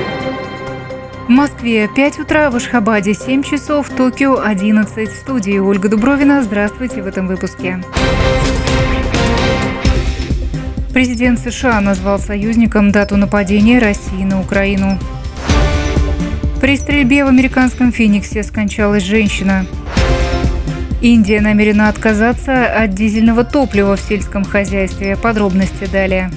В Москве 5 утра, в Ашхабаде 7 часов, в Токио 11. В студии Ольга Дубровина. Здравствуйте в этом выпуске. Президент США назвал союзником дату нападения России на Украину. При стрельбе в американском Фениксе скончалась женщина. Индия намерена отказаться от дизельного топлива в сельском хозяйстве. Подробности далее.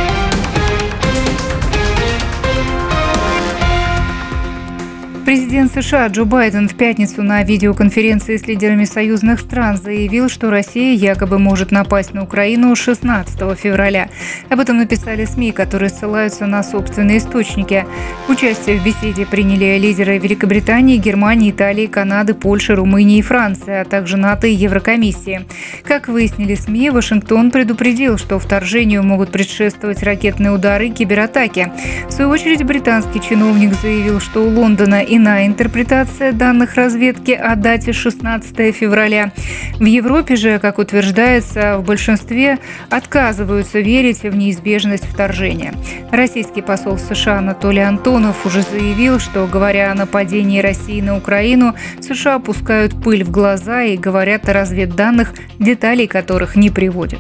Президент США Джо Байден в пятницу на видеоконференции с лидерами союзных стран заявил, что Россия якобы может напасть на Украину 16 февраля. Об этом написали СМИ, которые ссылаются на собственные источники. Участие в беседе приняли лидеры Великобритании, Германии, Италии, Канады, Польши, Румынии и Франции, а также НАТО и Еврокомиссии. Как выяснили СМИ, Вашингтон предупредил, что вторжению могут предшествовать ракетные удары и кибератаки. В свою очередь, британский чиновник заявил, что у Лондона иная интерпретация данных разведки о дате 16 февраля. В Европе же, как утверждается, в большинстве отказываются верить в неизбежность вторжения. Российский посол в США Анатолий Антонов уже заявил, что, говоря о нападении России на Украину, США пускают пыль в глаза и говорят о разведданных, деталей которых не приводят.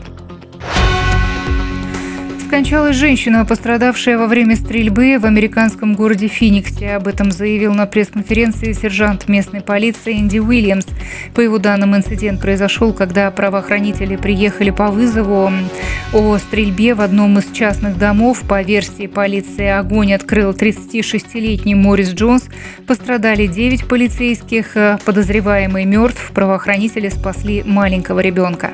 Скончалась женщина, пострадавшая во время стрельбы в американском городе Фениксе. Об этом заявил на пресс-конференции сержант местной полиции Энди Уильямс. По его данным, инцидент произошел, когда правоохранители приехали по вызову о стрельбе в одном из частных домов. По версии полиции, огонь открыл 36-летний Морис Джонс. Пострадали 9 полицейских. Подозреваемый мертв. Правоохранители спасли маленького ребенка.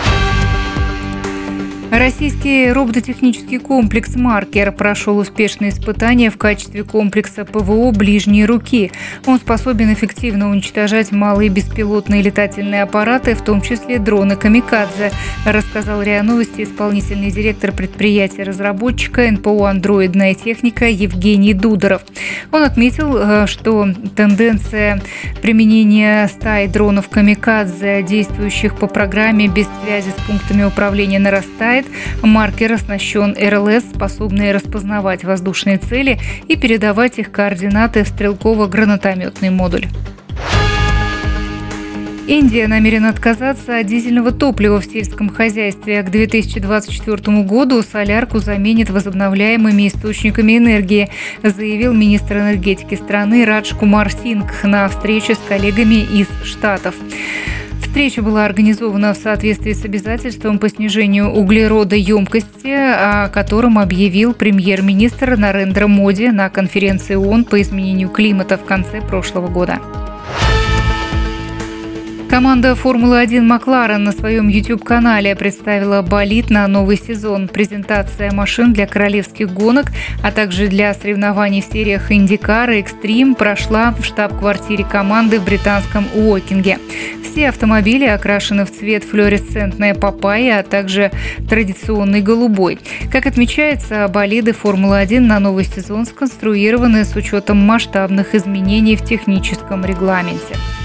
Российский робототехнический комплекс «Маркер» прошел успешные испытания в качестве комплекса ПВО ближней руки. Он способен эффективно уничтожать малые беспилотные летательные аппараты, в том числе дроны «Камикадзе», рассказал РИА Новости исполнительный директор предприятия-разработчика НПО «Андроидная техника» Евгений Дударов. Он отметил, что тенденция применения стаи дронов «Камикадзе», действующих по программе без связи с пунктами управления, нарастает. Маркер оснащен РЛС, способный распознавать воздушные цели и передавать их координаты в стрелково-гранатометный модуль. Индия намерена отказаться от дизельного топлива в сельском хозяйстве. К 2024 году солярку заменит возобновляемыми источниками энергии, заявил министр энергетики страны Радж Кумар Сингх на встрече с коллегами из Штатов. Встреча была организована в соответствии с обязательством по снижению углеродоемкости, о котором объявил премьер-министр Нарендра Моди на конференции ООН по изменению климата в конце прошлого года. Команда «Формулы-1» Макларен на своем YouTube-канале представила болид на новый сезон. Презентация машин для королевских гонок, а также для соревнований в сериях «Индикар» и «Экстрим» прошла в штаб-квартире команды в британском Уокинге. Все автомобили окрашены в цвет флуоресцентная папайя, а также традиционный голубой. Как отмечается, болиды «Формулы-1» на новый сезон сконструированы с учетом масштабных изменений в техническом регламенте.